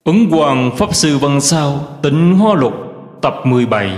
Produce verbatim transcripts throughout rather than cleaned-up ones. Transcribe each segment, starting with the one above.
Ấn Quang Pháp Sư Văn Sao Tịnh Hoa Lục tập mười bảy.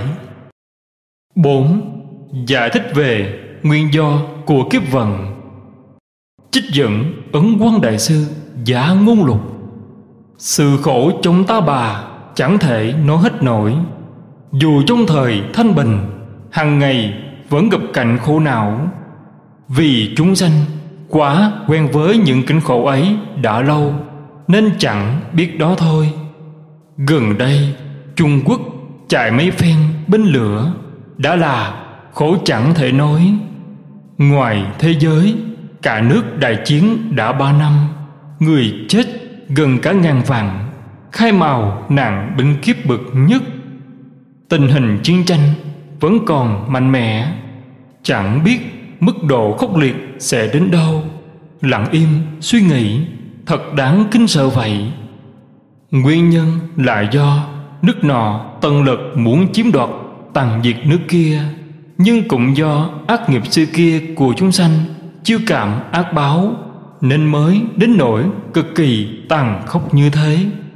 bốn. Giải thích về nguyên do của kiếp vận. Trích dẫn Ấn Quang Đại Sư Giả Ngôn Lục. Sự khổ trong ta bà chẳng thể nói hết nổi. Dù trong thời thanh bình, hàng ngày vẫn gặp cảnh khổ não. Vì chúng sanh quá quen với những cảnh khổ ấy đã lâu, nên chẳng biết đó thôi. Gần đây Trung Quốc chạy mấy phen binh lửa đã là khổ chẳng thể nói. Ngoài thế giới, cả nước đại chiến đã ba năm, người chết gần cả ngàn vạn, khai mào nạn binh kiếp bậc nhất. Tình hình chiến tranh vẫn còn mạnh mẽ, chẳng biết mức độ khốc liệt sẽ đến đâu. Lặng im suy nghĩ, thật đáng kinh sợ vậy. Nguyên nhân là do nước nọ tận lực muốn chiếm đoạt tàn diệt nước kia, nhưng cũng do ác nghiệp xưa kia của chúng sanh chiêu cảm ác báo, nên mới đến nỗi cực kỳ tàn khốc như thế.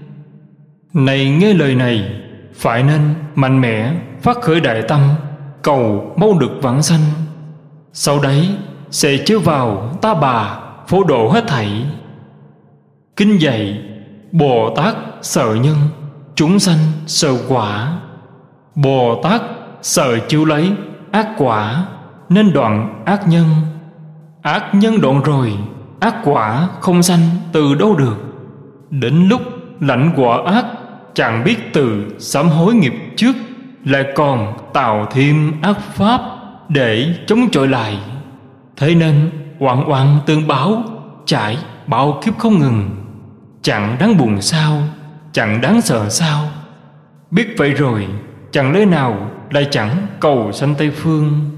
Này nghe lời này, phải nên mạnh mẽ phát khởi đại tâm, cầu mau được vãng sanh. Sau đấy sẽ chứa vào ta bà phổ độ hết thảy. Kinh dạy Bồ Tát sợ nhân, chúng sanh sợ quả. Bồ Tát sợ chiếu lấy ác quả, nên đoạn ác nhân. Ác nhân đoạn rồi, ác quả không sanh từ đâu được. Đến lúc lãnh quả ác, chẳng biết từ sám hối nghiệp trước, lại còn tạo thêm ác pháp để chống chọi lại. Thế nên oan oan tương báo, trải bao kiếp không ngừng. Chẳng đáng buồn sao, chẳng đáng sợ sao. Biết vậy rồi, chẳng lẽ nào lại chẳng cầu sanh Tây Phương.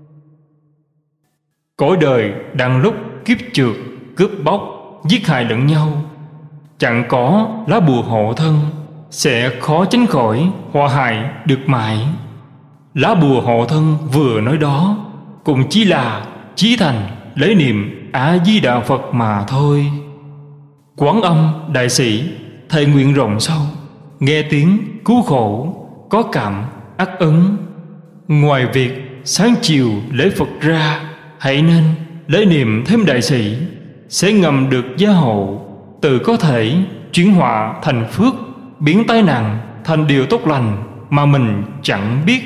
Cõi đời đang lúc kiếp trượt, cướp bóc, giết hại lẫn nhau. Chẳng có lá bùa hộ thân, sẽ khó tránh khỏi họa hại được mãi. Lá bùa hộ thân vừa nói đó cũng chỉ là chí thành lấy niệm A Di Đà Phật mà thôi. Quán Âm đại sĩ thệ nguyện rộng sâu, nghe tiếng cứu khổ, có cảm ác ấn. Ngoài việc sáng chiều lễ Phật ra, hãy nên lấy niệm thêm đại sĩ, sẽ ngầm được gia hộ, tự có thể chuyển họa thành phước, biến tai nạn thành điều tốt lành mà mình chẳng biết.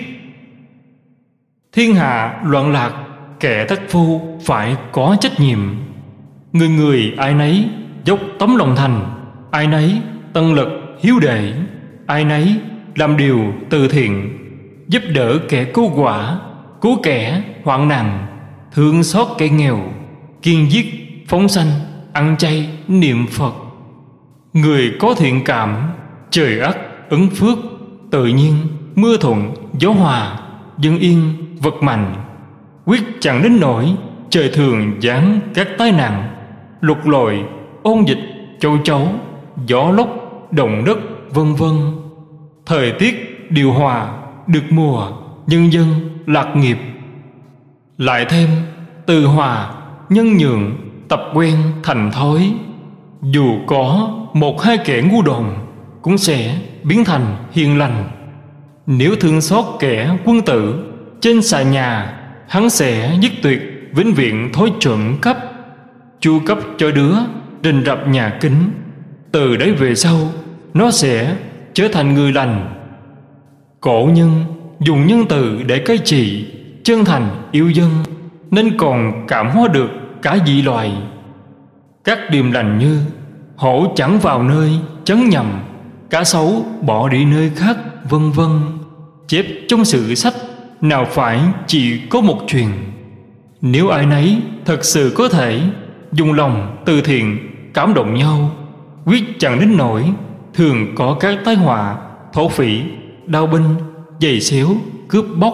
Thiên hạ loạn lạc, kẻ thất phu phải có trách nhiệm. Người người ai nấy dốc tấm lòng thành, ai nấy tận lực hiếu đệ, ai nấy làm điều từ thiện, giúp đỡ kẻ cô quả, cứu kẻ hoạn nạn, thương xót kẻ nghèo, kiên giết phóng sanh, ăn chay niệm Phật. Người có thiện cảm, trời ắt ứng phước, tự nhiên mưa thuận gió hòa, dân yên vật mạnh. Quyết chẳng đến nỗi trời thường giáng các tai nạn, lục lội ôn dịch châu chấu, gió lốc động đất vân vân. Thời tiết điều hòa, được mùa, nhân dân lạc nghiệp. Lại thêm từ hòa nhân nhượng, tập quen thành thói. Dù có một hai kẻ ngu đồn, cũng sẽ biến thành hiền lành. Nếu thương xót kẻ quân tử, trên xà nhà hắn sẽ dứt tuyệt vĩnh viễn thói trộm cắp, chu cấp cho đứa rình rập nhà kính. Từ đấy về sau, nó sẽ trở thành người lành. Cổ nhân dùng nhân từ để cai trị, chân thành yêu dân, nên còn cảm hóa được cả dị loài. Các điềm lành như hổ chẳng vào nơi chấn nhầm, cá sấu bỏ đi nơi khác, vân vân, chép trong sử sách nào phải chỉ có một truyền. Nếu ai nấy thật sự có thể dùng lòng từ thiện cảm động nhau, quyết chẳng đến nỗi thường có các tai họa thổ phỉ, đao binh, giày xéo, cướp bóc.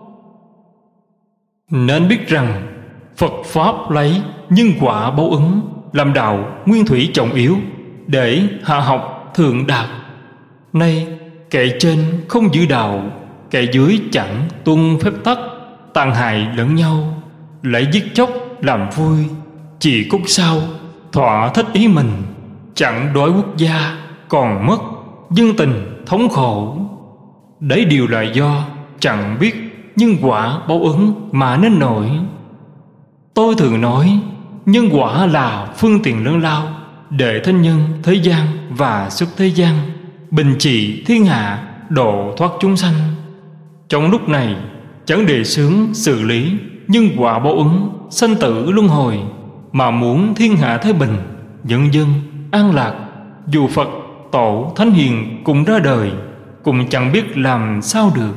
Nên biết rằng Phật Pháp lấy nhân quả báo ứng làm đạo nguyên thủy trọng yếu, để hạ học thượng đạt. Nay kẻ trên không giữ đạo, kẻ dưới chẳng tuân phép tắc, tàn hại lẫn nhau, lấy giết chóc làm vui, chỉ cốt sao thỏa thích ý mình, chẳng đối quốc gia, còn mất, dân tình thống khổ. Đấy đều là do chẳng biết nhân quả báo ứng mà nên nổi. Tôi thường nói nhân quả là phương tiện lớn lao để thân nhân thế gian và xuất thế gian bình trị thiên hạ, độ thoát chúng sanh. Trong lúc này chẳng đề xướng xử lý nhân quả báo ứng sanh tử luân hồi, mà muốn thiên hạ thái bình, nhân dân an lạc. Dù Phật, Tổ, Thánh Hiền cùng ra đời, cũng chẳng biết làm sao được.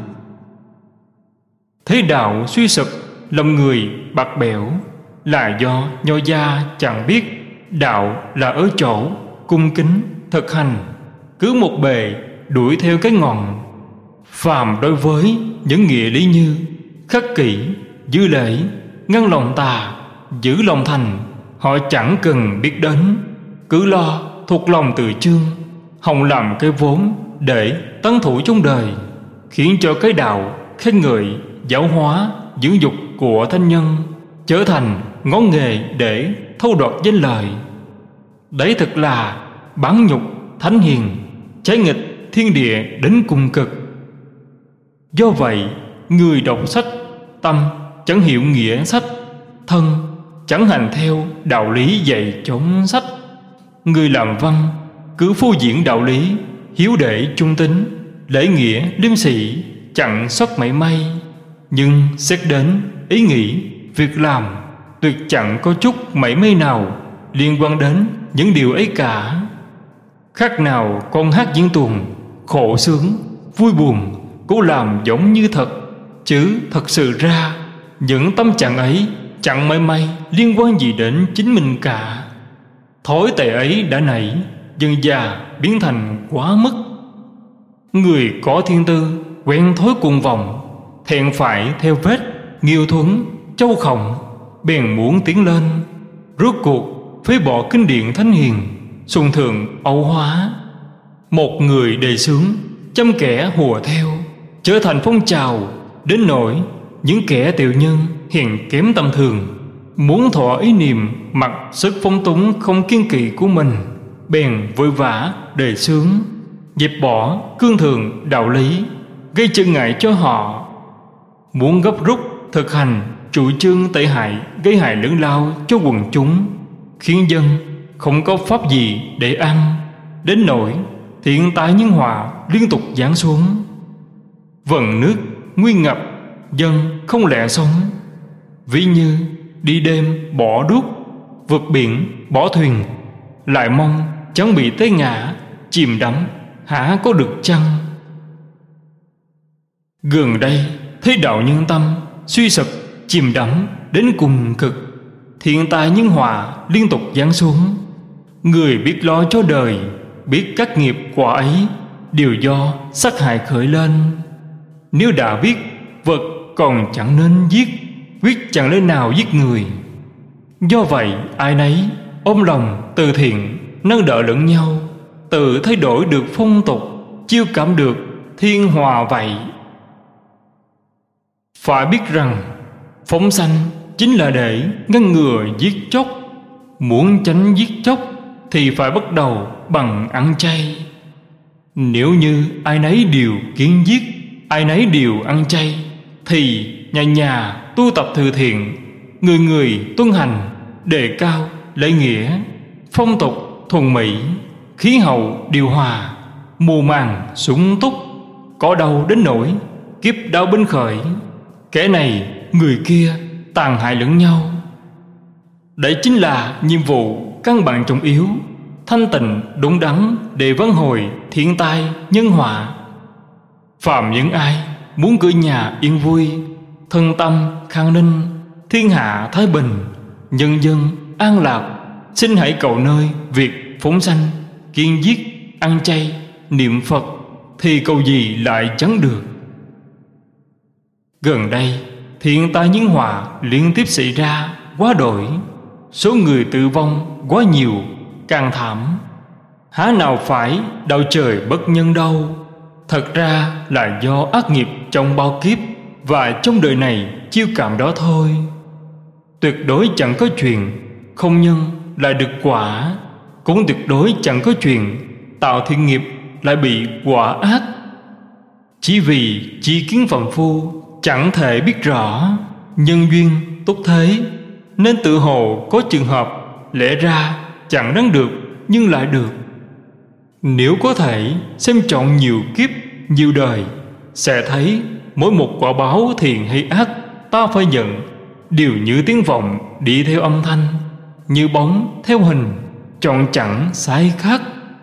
Thế đạo suy sụp, lòng người bạc bẽo, là do nho gia chẳng biết đạo là ở chỗ cung kính thực hành, cứ một bề đuổi theo cái ngọn. Phàm đối với những nghĩa lý như khắc kỷ, giữ lễ, ngăn lòng tà, giữ lòng thành, họ chẳng cần biết đến, cứ lo thuộc lòng từ chương, hòng làm cái vốn để tấn thủ trong đời, khiến cho cái đạo khen ngợi, giáo hóa, dưỡng dục của thanh nhân trở thành ngón nghề để thâu đoạt danh lợi. Đấy thật là bán nhục thánh hiền, trái nghịch thiên địa đến cùng cực. Do vậy, người đọc sách, tâm chẳng hiểu nghĩa sách, thân chẳng hành theo đạo lý dạy chốn sách. Người làm văn cứ phô diễn đạo lý, hiếu đệ trung tín, lễ nghĩa liêm sĩ, chẳng sót mảy may. Nhưng xét đến ý nghĩ, việc làm, tuyệt chẳng có chút mảy may nào liên quan đến những điều ấy cả. Khác nào con hát diễn tuồng, khổ sướng, vui buồn cố làm giống như thật, chứ thật sự ra những tâm trạng ấy chẳng mảy may liên quan gì đến chính mình cả. Thói tệ ấy đã nảy, dần dà biến thành quá mức. Người có thiên tư quen thói cuồng vọng, thẹn phải theo vết nghiêu thuấn châu khổng, bèn muốn tiến lên, rốt cuộc phế bỏ kinh điển thánh hiền, sùng thượng ẩu hóa. Một người đề xướng, trăm kẻ hùa theo, trở thành phong trào, đến nỗi những kẻ tiểu nhân hèn kém tầm thường muốn thọ ý niệm mặc sức phóng túng không kiên kỵ của mình, bèn vội vã đề xướng, dẹp bỏ cương thường đạo lý, gây trở ngại cho họ. Muốn gấp rút thực hành chủ trương tệ hại, gây hại lớn lao cho quần chúng, khiến dân không có pháp gì để ăn, đến nỗi thiên tai nhân họa liên tục giáng xuống. Vần nước nguy ngập, dân không lẽ sống. Ví như đi đêm bỏ đuốc, vượt biển bỏ thuyền, lại mong chẳng bị té ngã, chìm đắm hả có được chăng? Gần đây thế đạo nhân tâm suy sụp, chìm đắm đến cùng cực, thiên tai nhân họa liên tục giáng xuống. Người biết lo cho đời, biết các nghiệp quả ấy đều do sát hại khởi lên. Nếu đã biết vật còn chẳng nên giết, quyết chẳng lẽ nào giết người. Do vậy ai nấy ôm lòng từ thiện, nâng đỡ lẫn nhau, tự thay đổi được phong tục, chiêu cảm được thiên hòa vậy. Phải biết rằng phóng sanh chính là để ngăn ngừa giết chóc. Muốn tránh giết chóc thì phải bắt đầu bằng ăn chay. Nếu như ai nấy đều kiêng giết, ai nấy đều ăn chay, thì nhà nhà tu tập từ thiện, người người tuân hành, đề cao lễ nghĩa, phong tục thuần mỹ, khí hậu điều hòa, mùa màng sung túc, có đâu đến nỗi kiếp đau binh khởi, kẻ này người kia tàn hại lẫn nhau. Đấy chính là nhiệm vụ căn bản trọng yếu, thanh tịnh đúng đắn để vãn hồi thiên tai nhân họa. Phạm những ai muốn cửa nhà yên vui, thân tâm khang ninh, thiên hạ thái bình, nhân dân an lạc, xin hãy cầu nơi việc phóng sanh, kiêng giết, ăn chay, niệm Phật, thì cầu gì lại chẳng được. Gần đây thiên tai nhân họa liên tiếp xảy ra quá đổi, số người tử vong quá nhiều, càng thảm. Há nào phải đạo trời bất nhân đâu, thật ra là do ác nghiệp trong bao kiếp và trong đời này chiêu cảm đó thôi. Tuyệt đối chẳng có chuyện không nhân lại được quả, cũng tuyệt đối chẳng có chuyện tạo thiện nghiệp lại bị quả ác. Chỉ vì chi kiến phàm phu chẳng thể biết rõ nhân duyên túc thế, nên tự hồ có trường hợp lẽ ra chẳng đáng được nhưng lại được. Nếu có thể xem trọn nhiều kiếp nhiều đời, sẽ thấy mỗi một quả báo thiện hay ác ta phải nhận đều như tiếng vọng đi theo âm thanh, như bóng theo hình, chọn chẳng sai khác.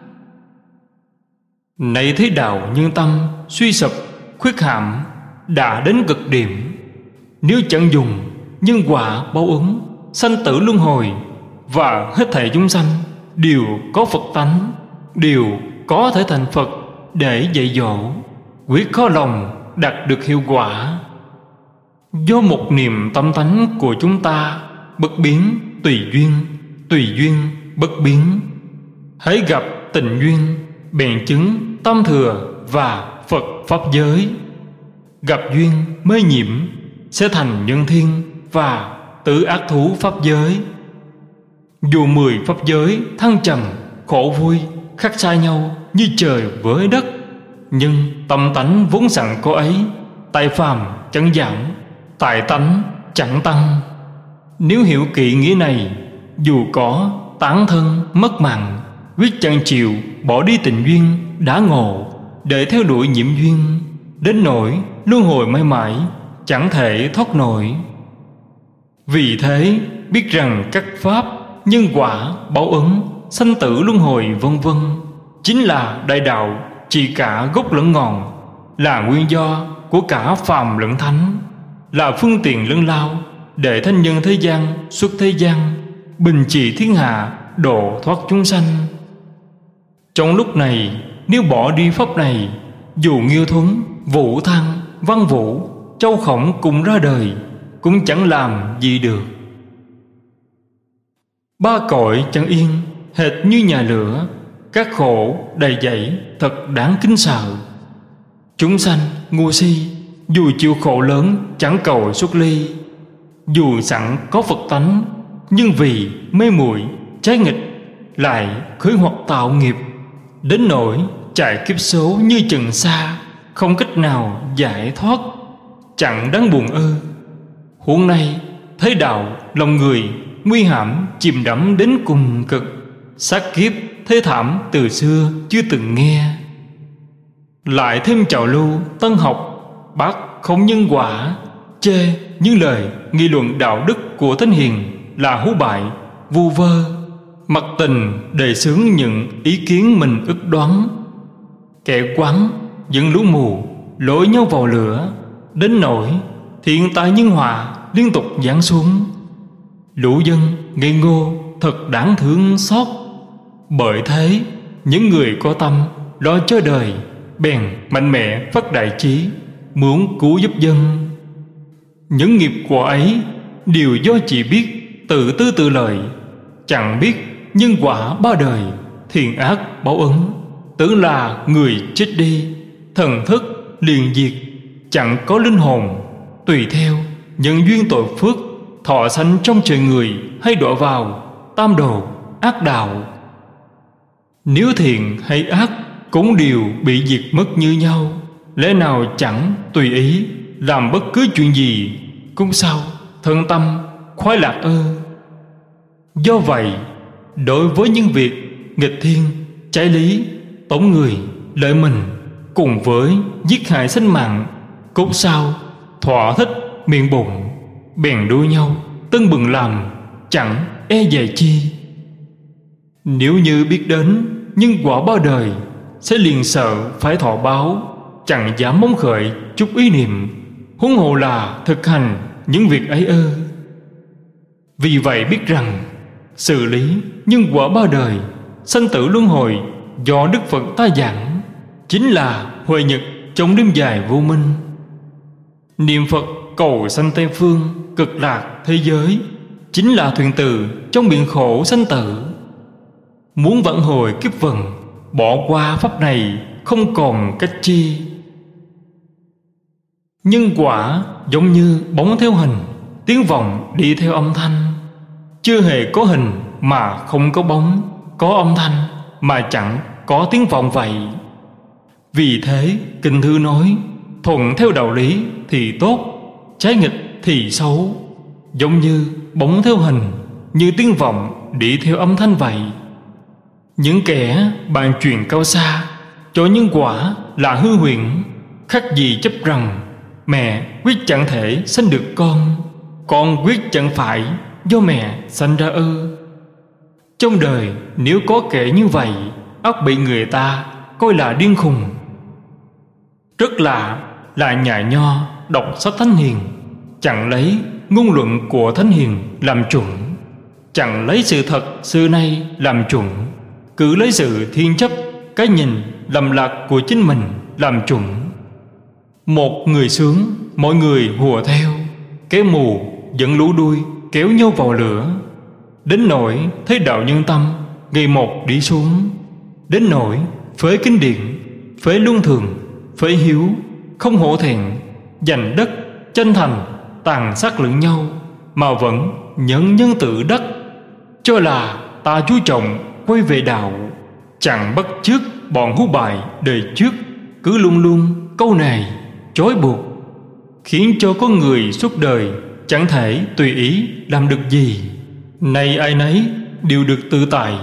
Này thấy đạo nhân tâm suy sụp khuyết hạm đã đến cực điểm, nếu chẳng dùng nhân quả báo ứng, sanh tử luân hồi và hết thảy chúng sanh đều có Phật tánh, đều có thể thành Phật để dạy dỗ, quyết khó lòng đạt được hiệu quả. Do một niềm tâm tánh của chúng ta bất biến tùy duyên, tùy duyên bất biến. Hãy gặp tình duyên bèn chứng tam thừa và Phật pháp giới. Gặp duyên mê nhiễm sẽ thành nhân thiên và tử ác thú pháp giới. Dù mười pháp giới thăng trầm khổ vui khác xa nhau như trời với đất, nhưng tâm tánh vốn sẵn có ấy, tại phàm chẳng giảm, tại tánh chẳng tăng. Nếu hiểu kỹ nghĩa này, dù có tán thân mất mạng, quyết chẳng chịu bỏ đi tình duyên đã ngộ, để theo đuổi nhiễm duyên, đến nỗi luân hồi mãi mãi chẳng thể thoát nổi. Vì thế biết rằng các pháp nhân quả báo ứng, sanh tử luân hồi vân vân chính là đại đạo, chỉ cả gốc lẫn ngọn, là nguyên do của cả phàm lẫn thánh, là phương tiện lớn lao để thanh nhân thế gian xuất thế gian, bình trị thiên hạ, độ thoát chúng sanh. Trong lúc này, nếu bỏ đi pháp này, dù Nghiêu Thuấn, Vũ Thăng, Văn Vũ, Châu Khổng cùng ra đời, cũng chẳng làm gì được. Ba cõi chẳng yên, hệt như nhà lửa, các khổ đầy dẫy thật đáng kính sợ. Chúng sanh ngu si, dù chịu khổ lớn chẳng cầu xuất ly. Dù sẵn có Phật tánh, nhưng vì mê muội trái nghịch lại khởi hoặc tạo nghiệp, đến nỗi chạy kiếp số như trần sa, không cách nào giải thoát, chẳng đáng buồn ư. Huống nay thấy đạo lòng người nguy hãm chìm đắm đến cùng cực, sát kiếp thế thảm từ xưa chưa từng nghe. Lại thêm trào lưu tân học bác không nhân quả, chê những lời nghị luận đạo đức của thánh hiền là hú bại vu vơ, mặc tình đề xướng những ý kiến mình ức đoán. Kẻ quán dẫn lũ mù lối nhau vào lửa, đến nỗi thiện tai nhân họa liên tục giáng xuống. Lũ dân ngây ngô thật đáng thương xót. Bởi thế những người có tâm lo cho đời bèn mạnh mẽ phát đại chí, muốn cứu giúp dân. Những nghiệp quả ấy đều do chỉ biết tự tư tự lợi, chẳng biết nhân quả ba đời, thiện ác báo ứng. Tưởng là người chết đi, thần thức liền diệt, chẳng có linh hồn. Tùy theo nhân duyên tội phước, thọ sanh trong trời người hay đọa vào tam đồ ác đạo. Nếu thiện hay ác cũng đều bị diệt mất như nhau, lẽ nào chẳng tùy ý làm bất cứ chuyện gì cũng sao thân tâm khoái lạc ư? Do vậy, đối với những việc nghịch thiên, trái lý, tổn người, lợi mình, cùng với giết hại sinh mạng, cũng sao thỏa thích miệng bụng, bèn đua nhau tưng bừng làm, chẳng e dè chi. Nếu như biết đến nhân quả ba đời, sẽ liền sợ phải thọ báo, chẳng dám mong khởi chút ý niệm, huống hồ là thực hành những việc ấy ư? Vì vậy biết rằng xử lý nhân quả ba đời, sanh tử luân hồi do Đức Phật ta giảng, chính là huệ nhật trong đêm dài vô minh. Niệm Phật cầu sanh Tây phương cực lạc thế giới, chính là thuyền từ trong biển khổ sanh tử. Muốn vãn hồi kiếp vần, bỏ qua pháp này không còn cách chi. Nhân quả giống như bóng theo hình, tiếng vọng đi theo âm thanh. Chưa hề có hình mà không có bóng, có âm thanh mà chẳng có tiếng vọng vậy. Vì thế kinh thư nói, thuận theo đạo lý thì tốt, trái nghịch thì xấu. Giống như bóng theo hình, như tiếng vọng đi theo âm thanh vậy. Những kẻ bàn chuyện cao xa, cho nhân quả là hư huyễn, khắc gì chấp rằng mẹ quyết chẳng thể sanh được con, con quyết chẳng phải do mẹ sanh ra ư. Trong đời nếu có kẻ như vậy, ắt bị người ta coi là điên khùng. Rất lạ là nhà Nho đọc sách Thánh Hiền, chẳng lấy ngôn luận của Thánh Hiền làm chuẩn, chẳng lấy sự thật xưa nay làm chuẩn, cứ lấy sự thiên chấp, cái nhìn lầm lạc của chính mình làm chuẩn. Một người sướng, mọi người hùa theo, kẻ mù dẫn lũ đuôi kéo nhau vào lửa. Đến nỗi thấy đạo nhân tâm ngày một đi xuống, đến nỗi phế kinh điển, phế luân thường, phế hiếu, không hổ thẹn, giành đất tranh thành, tàn sát lẫn nhau, mà vẫn nhận nhân tự đắc, cho là ta chú trọng quay về đạo, chẳng bắt chước bọn hú bài đời trước, cứ luôn luôn câu này trói buộc, khiến cho con người suốt đời chẳng thể tùy ý làm được gì. Nay ai nấy đều được tự tại.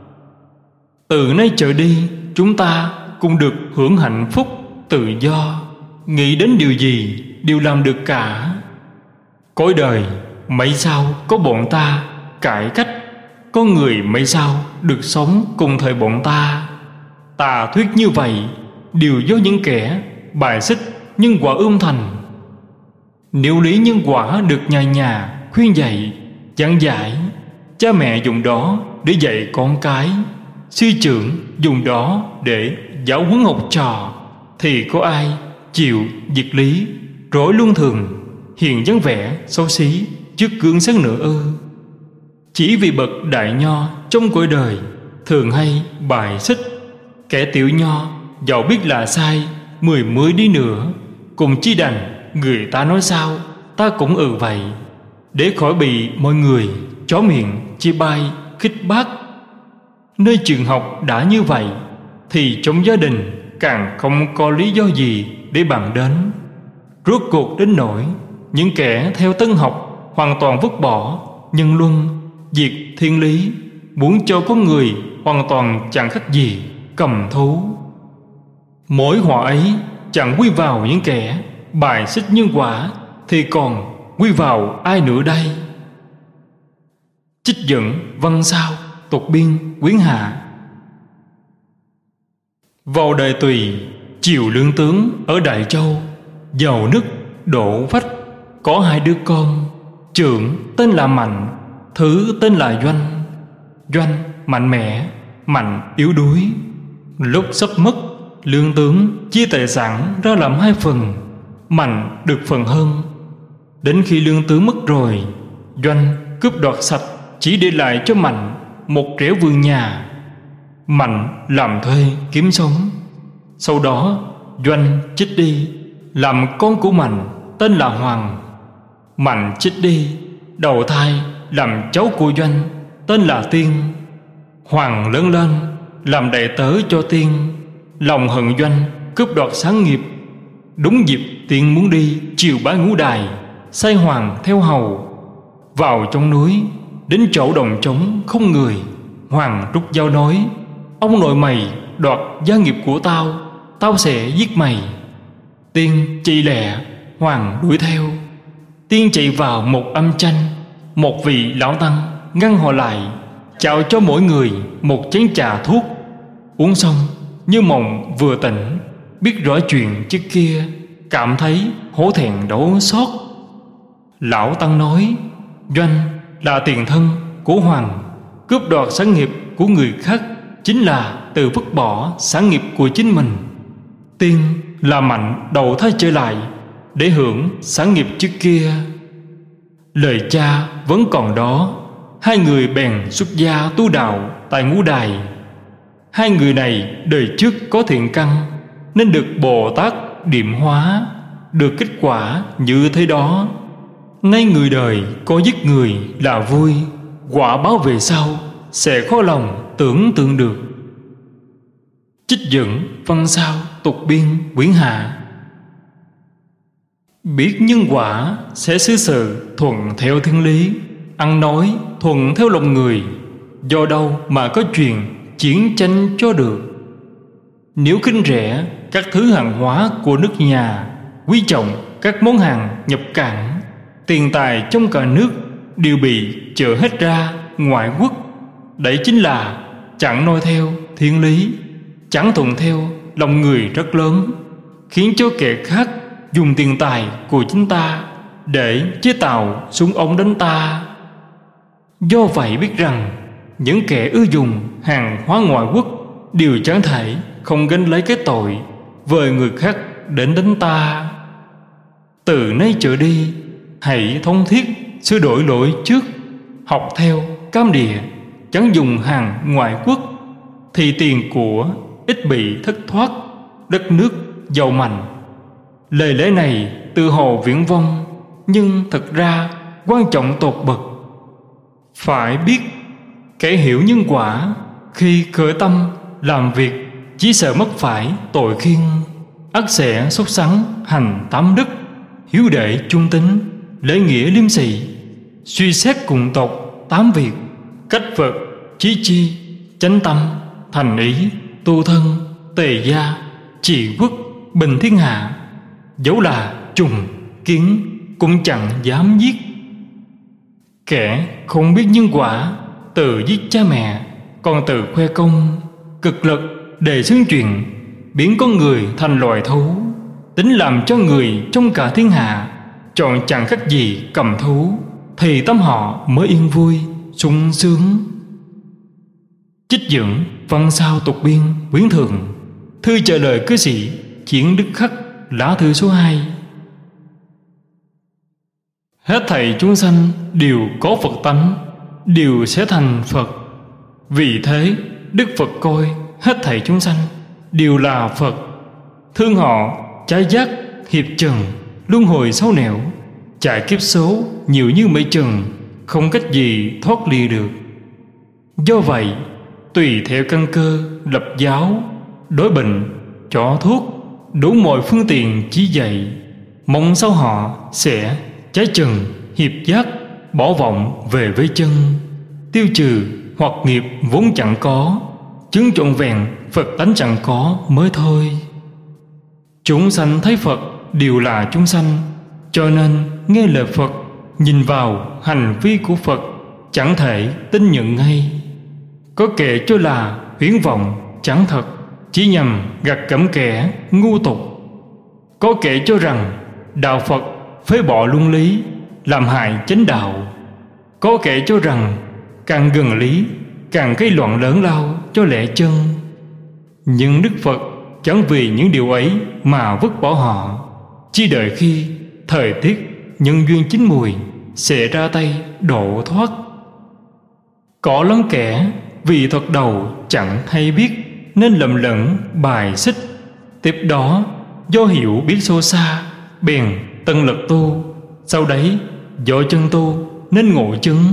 Từ nay trở đi, chúng ta cùng được hưởng hạnh phúc tự do, nghĩ đến điều gì đều làm được cả. Cõi đời mấy sao có bọn ta cải cách, con người mấy sao được sống cùng thời bọn ta. Tà thuyết như vậy đều do những kẻ bài xích nhân quả ươm thành. Nếu lý nhân quả được nhà nhà khuyên dạy, giảng giải, cha mẹ dùng đó để dạy con cái, sư trưởng dùng đó để giáo huấn học trò, thì có ai chịu diệt lý, rối luân thường, hiện dáng vẻ xấu xí trước gương sáng nữa ư? Chỉ vì bậc đại nho trong cõi đời thường hay bài xích, kẻ tiểu nho dẫu biết là sai mười mới đi nữa, cùng chi đành người ta nói sao ta cũng ừ vậy, để khỏi bị mọi người chó miệng chia bai khích bác. Nơi trường học đã như vậy, thì trong gia đình càng không có lý do gì để bàn đến. Rốt cuộc đến nỗi những kẻ theo tân học hoàn toàn vứt bỏ nhân luân, diệt thiên lý, muốn cho con người hoàn toàn chẳng khác gì cầm thú. Mối họa ấy chẳng quy vào những kẻ bài xích nhân quả, thì còn quy vào ai nữa đây? Trích dẫn văn sao tục biên quyến hạ. Vào đời Tùy, triều lương tướng ở Đại Châu, giàu nứt đổ vách, có hai đứa con, trưởng tên là Mạnh, thứ tên là Doanh. Doanh mạnh mẽ, Mạnh yếu đuối. Lúc sắp mất, lương tướng chia tài sản ra làm hai phần, Mạnh được phần hơn. Đến khi lương tướng mất rồi, Doanh cướp đoạt sạch, chỉ để lại cho Mạnh một trẻo vườn nhà. Mạnh làm thuê kiếm sống. Sau đó Doanh chết đi, làm con của Mạnh tên là Hoàng. Mạnh chết đi, đầu thai làm cháu của Doanh tên là Tiên. Hoàng lớn lên làm đệ tớ cho Tiên, lòng hận Doanh cướp đoạt sáng nghiệp. Đúng dịp Tiên muốn đi triều bái ngũ đài, sai Hoàng theo hầu. Vào trong núi, đến chỗ đồng trống không người, Hoàng rút dao nói: ông nội mày đoạt gia nghiệp của tao, tao sẽ giết mày. Tiên chạy lẹ, Hoàng đuổi theo. Tiên chạy vào một âm tranh, một vị lão tăng ngăn họ lại, chào cho mỗi người một chén trà thuốc. Uống xong như mộng vừa tỉnh, biết rõ chuyện trước kia, cảm thấy hổ thẹn đổ xót. Lão tăng nói: Doanh là tiền thân của Hoàng, cướp đoạt sản nghiệp của người khác chính là từ vứt bỏ sản nghiệp của chính mình. Tiên là Mạnh đầu thai trở lại để hưởng sản nghiệp trước kia. Lời cha vẫn còn đó, hai người bèn xuất gia tu đạo tại ngũ đài. Hai người này đời trước có thiện căn, nên được Bồ Tát điểm hóa, được kết quả như thế đó. Nay người đời có giết người là vui, quả báo về sau sẽ khó lòng tưởng tượng được. Trích dẫn văn sao tục biên quyển hạ. Biết nhân quả sẽ xử sự thuận theo thiên lý, ăn nói thuận theo lòng người, do đâu mà có chuyện chiến tranh cho được. Nếu khinh rẻ các thứ hàng hóa của nước nhà, quý trọng các món hàng nhập cảng, tiền tài trong cả nước đều bị chở hết ra ngoại quốc. Đấy chính là chẳng noi theo thiên lý, chẳng thuận theo lòng người rất lớn, khiến cho kẻ khác dùng tiền tài của chúng ta để chế tạo súng ống đánh ta. Do vậy biết rằng những kẻ ưa dùng hàng hóa ngoại quốc đều chẳng thể không gánh lấy cái tội với người khác đến đánh ta. Từ nay trở đi, hãy thống thiết sửa đổi lỗi trước, học theo cam địa, chẳng dùng hàng ngoại quốc, thì tiền của ít bị thất thoát, đất nước giàu mạnh. Lời lẽ này từ hồ viễn vông, nhưng thật ra quan trọng tột bậc. Phải biết kẻ hiểu nhân quả, khi khởi tâm làm việc chỉ sợ mất phải tội khiên, ắt sẽ sốt sắng hành tám đức, hiếu đệ trung tín, lễ nghĩa liêm sỉ, suy xét cùng tộc tám việc, cách vật, chí chi, chánh tâm, thành ý, tu thân, tề gia, trị quốc, bình thiên hạ. Dẫu là trùng, kiến cũng chẳng dám giết. Kẻ không biết nhân quả, tự giết cha mẹ, còn tự khoe công, cực lực để xướng chuyện, biến con người thành loài thú, tính làm cho người trong cả thiên hạ chọn chẳng khác gì cầm thú, thì tâm họ mới yên vui, sung sướng. Trích dẫn văn sao tục biên quyển thường, thư trả lời cư sĩ Chiến Đức Khắc, lá thư số hai. Hết thảy chúng sanh đều có Phật tánh, đều sẽ thành Phật. Vì thế Đức Phật coi hết thảy chúng sanh đều là Phật, thương họ trái giác hiệp trần, luân hồi sâu nẻo, chạy kiếp số nhiều như mây trần, không cách gì thoát ly được. Do vậy tùy theo căn cơ lập giáo, đối bệnh, cho thuốc, đủ mọi phương tiện chỉ dạy, mong sao họ sẽ trái trần hiệp giác, bỏ vọng về với chân, tiêu trừ hoặc nghiệp vốn chẳng có, chứng trọn vẹn Phật tánh chẳng có mới thôi. Chúng sanh thấy Phật đều là chúng sanh, cho nên nghe lời Phật, nhìn vào hành vi của Phật, chẳng thể tin nhận ngay. Có kẻ cho là huyễn vọng chẳng thật, chỉ nhằm gặt gẫm kẻ ngu tục. Có kẻ cho rằng đạo Phật phế bỏ luân lý, làm hại chánh đạo. Có kẻ cho rằng càng gần lý càng gây loạn lớn lao cho lẽ chân. Nhưng Đức Phật chẳng vì những điều ấy mà vứt bỏ họ, chỉ đợi khi thời tiết nhân duyên chín mùi sẽ ra tay độ thoát. Có lắm kẻ vì thoạt đầu chẳng hay biết nên lầm lẫn bài xích, tiếp đó do hiểu biết sâu xa bèn tân lực tu, sau đấy do chân tu nên ngộ chứng.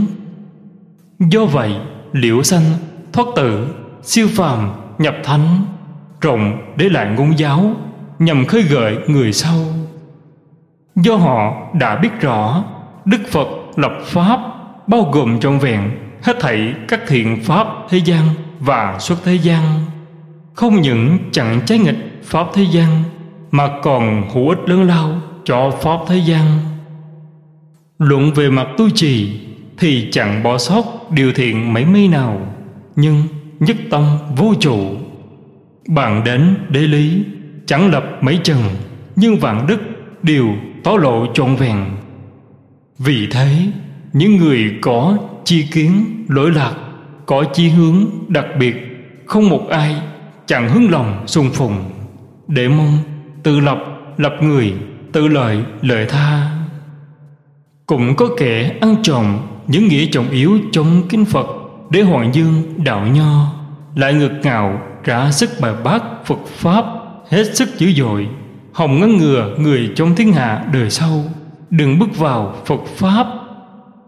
Do vậy liễu sanh thoát tử, siêu phàm nhập thánh, rộng để lại ngôn giáo nhằm khơi gợi người sau. Do họ đã biết rõ Đức Phật lập pháp bao gồm trọn vẹn hết thảy các thiện pháp thế gian và xuất thế gian, không những chẳng trái nghịch pháp thế gian mà còn hữu ích lớn lao cho pháp thế gian. Luận về mặt tu trì thì chẳng bỏ sót điều thiện mấy mấy nào, nhưng nhất tâm vô trụ. Bạn đến đế lý chẳng lập mấy trần, nhưng vạn đức đều tỏ lộ trọn vẹn. Vì thế những người có chi kiến lỗi lạc, có chí hướng đặc biệt, không một ai chẳng hướng lòng sùng phùng, để mong tự lập lập người, tự lợi lợi tha. Cũng có kẻ ăn trộm những nghĩa trọng yếu trong kinh Phật để hoàng dương đạo nho, lại ngược ngạo trả sức bài bác Phật pháp hết sức dữ dội, hòng ngăn ngừa người trong thiên hạ đời sau đừng bước vào Phật pháp.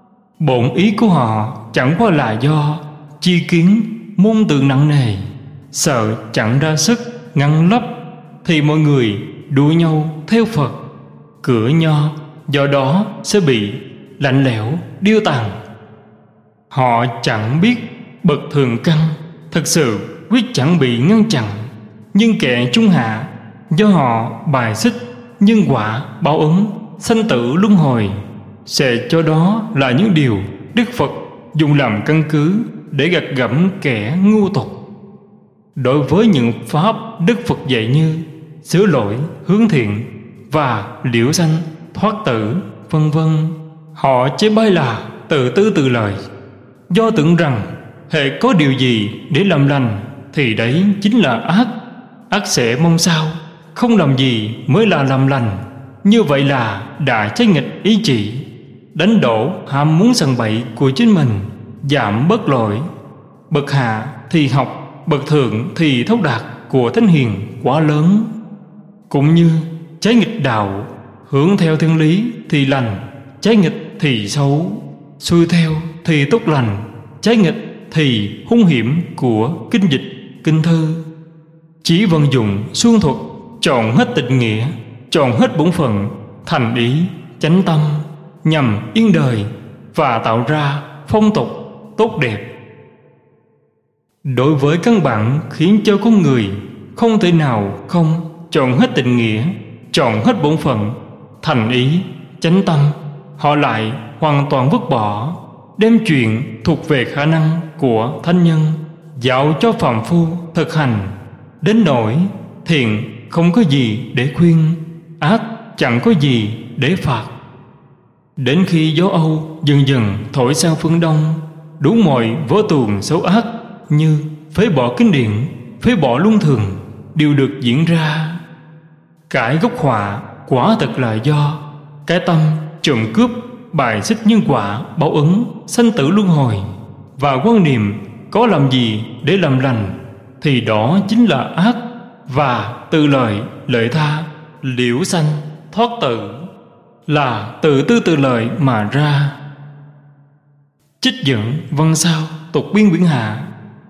Bổn ý của họ chẳng qua là do chi kiến môn tự nặng nề, sợ chẳng ra sức ngăn lấp, thì mọi người đua nhau theo Phật. Cửa nho do đó sẽ bị lạnh lẽo điêu tàn. Họ chẳng biết bậc thường căn thật sự quyết chẳng bị ngăn chặn, nhưng kẻ trung hạ do họ bài xích nhân quả báo ứng sanh tử luân hồi, sẽ cho đó là những điều Đức Phật dùng làm căn cứ để gặt gẫm kẻ ngu tục. Đối với những pháp Đức Phật dạy như sửa lỗi, hướng thiện và liễu sanh, thoát tử, vân vân, họ chế bay là tự tư tự lợi, do tưởng rằng hễ có điều gì để làm lành thì đấy chính là ác, ác sẽ mong sao không làm gì mới là làm lành. Như vậy là đã trái nghịch ý chỉ, đánh đổ ham muốn sằng bậy của chính mình, giảm bớt lỗi. Bậc hạ thì học, bậc thượng thì thấu đạt của thánh hiền quá lớn. Cũng như trái nghịch đạo, hướng theo thiên lý thì lành, trái nghịch thì xấu, xuôi theo thì tốt lành, trái nghịch thì hung hiểm của kinh dịch, kinh thư. Chỉ vận dụng xuân thuật, chọn hết tịnh nghĩa, chọn hết bổn phận, thành ý, chánh tâm, nhằm yên đời và tạo ra phong tục tốt đẹp. Đối với căn bản khiến cho con người không thể nào không chọn hết tịnh nghĩa, chọn hết bổn phận, thành ý, chánh tâm, họ lại hoàn toàn vứt bỏ, đem chuyện thuộc về khả năng của thánh nhân giao cho phàm phu thực hành. Đến nỗi thiện không có gì để khuyên, ác chẳng có gì để phạt. Đến khi gió Âu dần dần thổi sang phương Đông, đủ mọi vỏ tuồng xấu ác như phế bỏ kinh điển, phế bỏ luân thường đều được diễn ra. Cái gốc họa quả thật là do cái tâm trộm cướp, bài xích nhân quả báo ứng sanh tử luân hồi, và quan niệm có làm gì để làm lành thì đó chính là ác, và từ lời lợi tha, liễu sanh, thoát tử là tự tư tự lợi mà ra. Trích dẫn văn sao tục biên quyển hạ.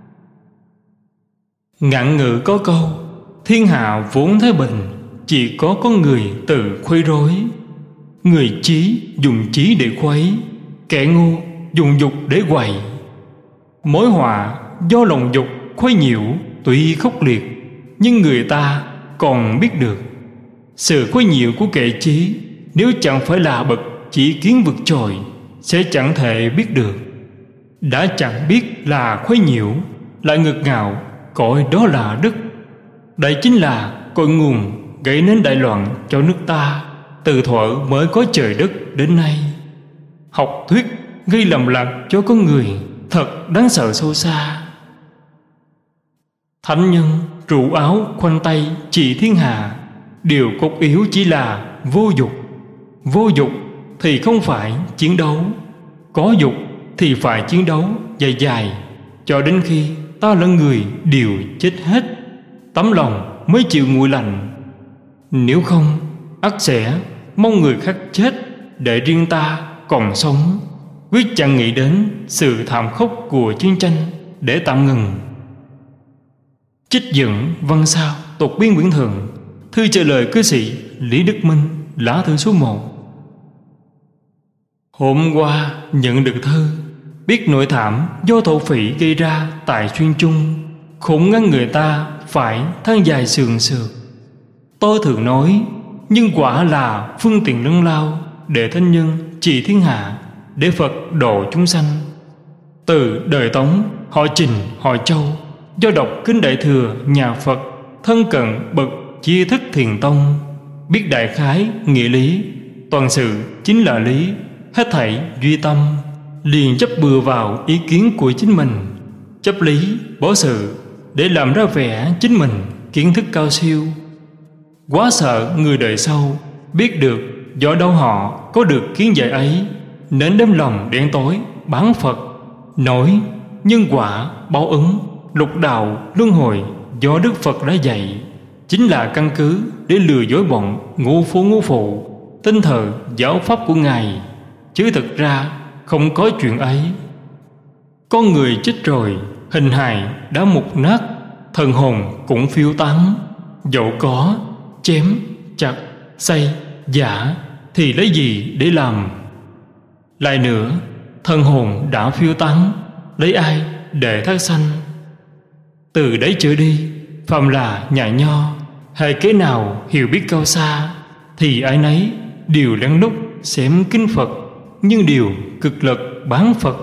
Ngạn ngữ có câu: thiên hạ vốn thái bình, chỉ có con người tự khuấy rối. Người trí dùng trí để khuấy, kẻ ngu dùng dục để quậy. Mối họa do lòng dục khuấy nhiễu tuy khốc liệt, nhưng người ta còn biết được. Sự khuấy nhiễu của kẻ trí, nếu chẳng phải là bậc chỉ kiến vượt trội, sẽ chẳng thể biết được. Đã chẳng biết là khuấy nhiễu, lại ngược ngạo coi đó là đức. Đây chính là cội nguồn gây nên đại loạn cho nước ta, từ thuở mới có trời đất đến nay. Học thuyết gây lầm lạc cho con người, thật đáng sợ sâu xa. Thánh nhân rủ áo khoanh tay trị thiên hạ, điều cốt yếu chỉ là vô dục. Vô dục thì không phải chiến đấu, có dục thì phải chiến đấu dài dài, cho đến khi ta lẫn người đều chết hết, tấm lòng mới chịu nguội lạnh. Nếu không, ắt sẽ mong người khác chết để riêng ta còn sống, quyết chẳng nghĩ đến sự thảm khốc của chiến tranh để tạm ngừng. Trích dẫn văn sao tục biên quyển thượng, thư trả lời cư sĩ Lý Đức Minh, lá thư số một. Hôm qua nhận được thư, biết nỗi thảm do thổ phỉ gây ra tại Xuyên Trung, khủng ngăn người ta phải than dài sườn sượt. Tôi thường nói, nhân quả là phương tiện lớn lao để thánh nhân trị thiên hạ, để Phật độ chúng sanh. Từ đời Tống, họ Trình, họ Châu do đọc kinh Đại Thừa nhà Phật, thân cận bậc chia thức thiền tông, biết đại khái nghĩa lý, toàn sự chính là lý, hết thảy duy tâm, liền chấp bừa vào ý kiến của chính mình, chấp lý bỏ sự để làm ra vẻ chính mình kiến thức cao siêu. Quá sợ người đời sau biết được do đâu họ có được kiến giải ấy, nên đem lòng đen tối bán Phật, nói nhân quả báo ứng, lục đạo luân hồi do Đức Phật đã dạy, chính là căn cứ để lừa dối bọn ngu phu ngu phụ tin thờ giáo pháp của Ngài, chứ thực ra không có chuyện ấy. Con người chết rồi, hình hài đã mục nát, thần hồn cũng phiêu tán. Dẫu có chém, chặt, xây, giả thì lấy gì để làm? Lại nữa, thần hồn đã phiêu tán, lấy ai để thác sanh? Từ đấy trở đi, phàm là nhà nho, hễ kẻ nào hiểu biết cao xa, thì ai nấy đều lén lút xem kinh Phật, nhưng đều cực lực bán Phật.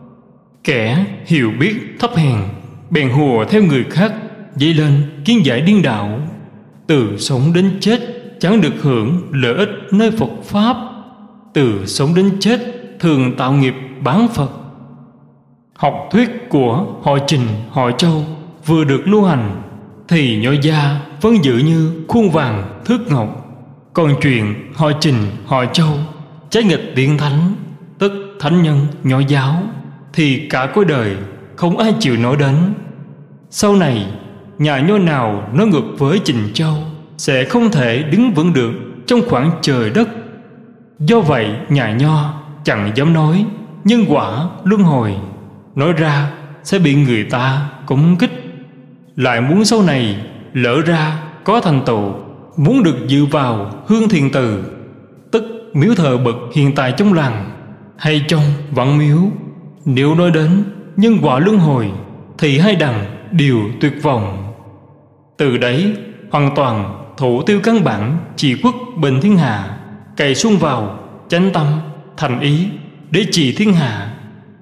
Kẻ hiểu biết thấp hèn bèn hùa theo người khác, dấy lên kiến giải điên đạo. Từ sống đến chết chẳng được hưởng lợi ích nơi Phật Pháp. Từ sống đến chết thường tạo nghiệp bán Phật. Học thuyết của họ Trình, họ Châu vừa được lưu hành, thì nho gia vẫn giữ như khuôn vàng thước ngọc. Còn chuyện họ Trình, họ Châu trái nghịch tiên thánh, tức thánh nhân nho giáo, thì cả cuối đời không ai chịu nói đến. Sau này, nhà nho nào nói ngược với Trình Châu sẽ không thể đứng vững được trong khoảng trời đất. Do vậy, nhà nho chẳng dám nói nhân quả luân hồi, nói ra sẽ bị người ta cúng kích. Lại muốn sau này lỡ ra có thành tựu, muốn được dự vào hương thiền từ, tức miếu thờ bậc hiện tại trong làng hay trong vạn miếu, nếu nói đến nhân quả luân hồi thì hai đằng đều tuyệt vọng. Từ đấy hoàn toàn thủ tiêu căn bản trị quốc bình thiên hạ, cày xuông vào chánh tâm thành ý để trị thiên hạ.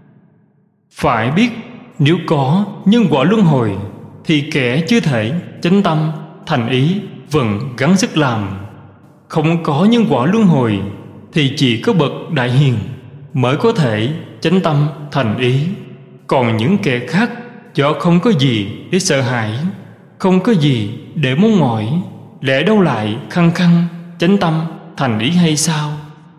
Phải biết, nếu có nhân quả luân hồi thì kẻ chưa thể chánh tâm thành ý vẫn gắng sức làm. Không có nhân quả luân hồi thì chỉ có bậc đại hiền mới có thể chánh tâm thành ý. Còn những kẻ khác do không có gì để sợ hãi, không có gì để mong mỏi, lẽ đâu lại khăng khăng chánh tâm thành ý hay sao?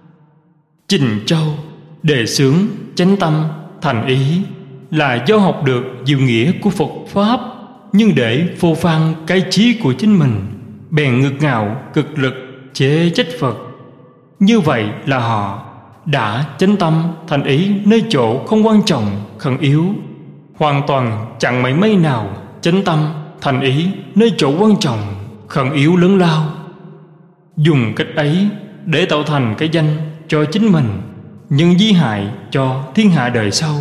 Trình Châu đề xướng chánh tâm thành ý là do học được diệu nghĩa của Phật Pháp, nhưng để phô phan cái trí của chính mình, bèn ngược ngạo cực lực chế trách Phật. Như vậy là họ đã chánh tâm thành ý nơi chỗ không quan trọng khẩn yếu, hoàn toàn chẳng mấy may nào chánh tâm thành ý nơi chỗ quan trọng khẩn yếu lớn lao. Dùng cách ấy để tạo thành cái danh cho chính mình, nhưng di hại cho thiên hạ đời sau.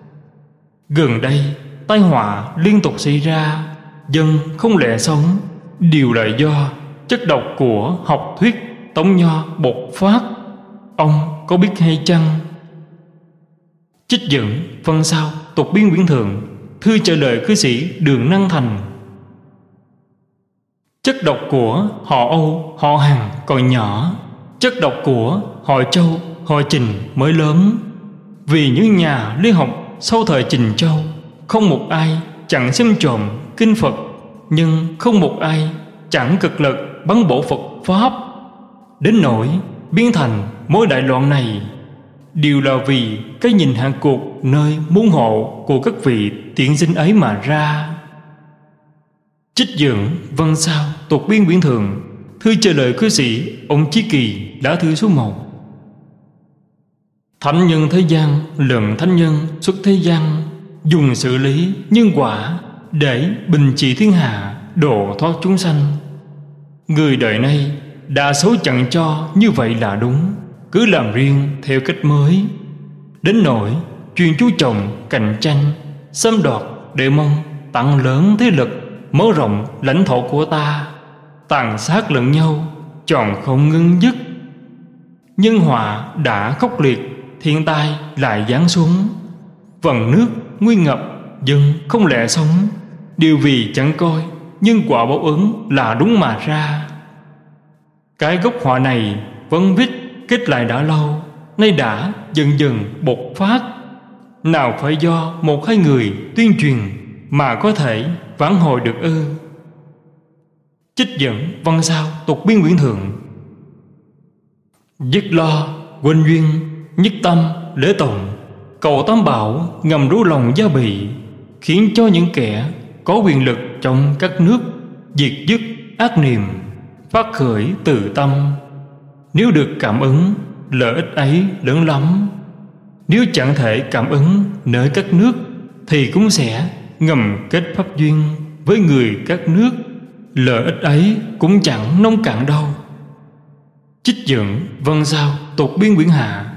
Gần đây tai họa liên tục xảy ra, dân không lẽ sống, đều là do chất độc của học thuyết tống nho bộc phát. Ông có biết hay chăng? Trích dẫn phần sau tục biên quyển thượng, thư trả lời cư sĩ Đường Năng Thành. Chất độc của họ Âu, họ Hàn còn nhỏ, chất độc của họ Châu, họ Trình mới lớn. Vì những nhà lý học sau thời Trình Châu, không một ai chẳng xem trộm kinh Phật, nhưng không một ai chẳng cực lực bắn bổ Phật Pháp. Đến nỗi biến thành mối đại loạn này, đều là vì cái nhìn hạn cuộc nơi môn hộ của các vị tiện sinh ấy mà ra. Trích dẫn văn sao tục biên quyển thượng, thư trả lời cư sĩ ông Chí Kỳ, lá thư số một. Thánh nhân thế gian lần thánh nhân xuất thế gian, dùng xử lý nhân quả để bình trị thiên hạ, độ thoát chúng sanh. Người đời nay đa số chẳng cho như vậy là đúng, cứ làm riêng theo cách mới, đến nỗi chuyên chú trọng cạnh tranh xâm đoạt để mong tăng lớn thế lực, mở rộng lãnh thổ của ta, tàn sát lẫn nhau chọn không ngưng dứt. Nhân họa đã khốc liệt, thiên tai lại giáng xuống, vần nước nguy ngập, dân không lẽ sống, đều vì chẳng coi nhân quả báo ứng là đúng mà ra. Cái gốc họa này vẫn viết kết lại đã lâu, nay đã dần dần bộc phát. Nào phải do một hai người tuyên truyền mà có thể vãn hồi được ư? Trích dẫn văn sao tục biên quyển thượng. Dứt lo quên duyên, nhất tâm lễ tụng, cầu tam bảo ngầm rú lòng gia bị, khiến cho những kẻ có quyền lực trong các nước diệt dứt ác niệm, phát khởi từ tâm. Nếu được cảm ứng, lợi ích ấy lớn lắm. Nếu chẳng thể cảm ứng nơi các nước, thì cũng sẽ ngầm kết pháp duyên với người các nước, lợi ích ấy cũng chẳng nông cạn đâu. Trích dẫn Văn Sao Tục Biên Quyển Hạ.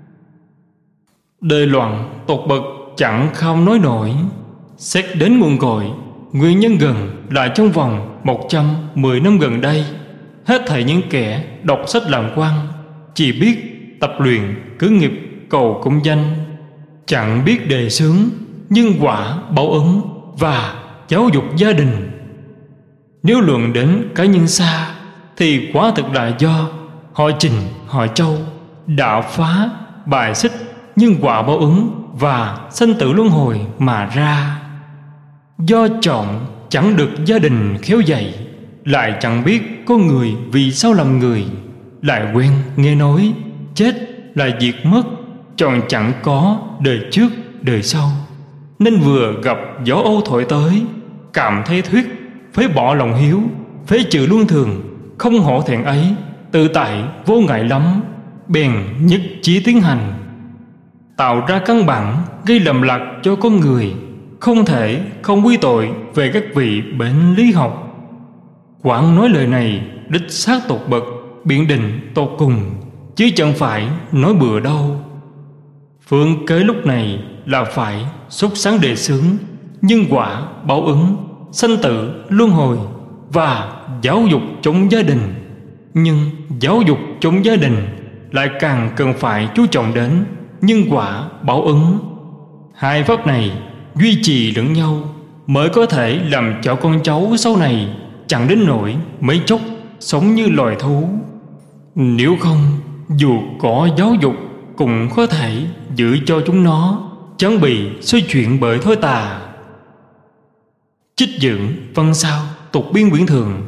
Đời loạn tột bậc chẳng không nói nổi. Xét đến nguồn cội, nguyên nhân gần là trong vòng một trăm mười năm gần đây, hết thảy những kẻ đọc sách làm quan chỉ biết tập luyện cứ nghiệp cầu công danh, chẳng biết đề xướng nhân quả báo ứng và giáo dục gia đình. Nếu luận đến cá nhân xa thì quả thực là do họ Trình họ Châu đạo phá bài xích nhân quả báo ứng và sanh tử luân hồi mà ra. Do chọn chẳng được gia đình khéo dạy, lại chẳng biết con người vì sao làm người, lại quen nghe nói chết là diệt mất, chọn chẳng có đời trước đời sau, nên vừa gặp gió âu thổi tới, cảm thấy thuyết phế bỏ lòng hiếu, phế trừ luân thường, không hổ thẹn ấy, tự tại vô ngại lắm, bèn nhất chí tiến hành, tạo ra căn bản gây lầm lạc cho con người, không thể không quy tội về các vị bệnh lý học. Quảng nói lời này đích xác tột bậc, biện định tột cùng, chứ chẳng phải nói bừa đâu. Phương kế lúc này là phải sốt sáng đề xướng nhân quả báo ứng, sanh tử luân hồi và giáo dục trong gia đình. Nhưng giáo dục trong gia đình lại càng cần phải chú trọng đến nhân quả báo ứng. Hai pháp này duy trì lẫn nhau mới có thể làm cho con cháu sau này chẳng đến nỗi mấy chốc sống như loài thú. Nếu không, dù có giáo dục cũng có thể giữ cho chúng nó chẳng bị xoay chuyển bởi thói tà. Trích dẫn Văn Sao Tục Biên Quyển Thường.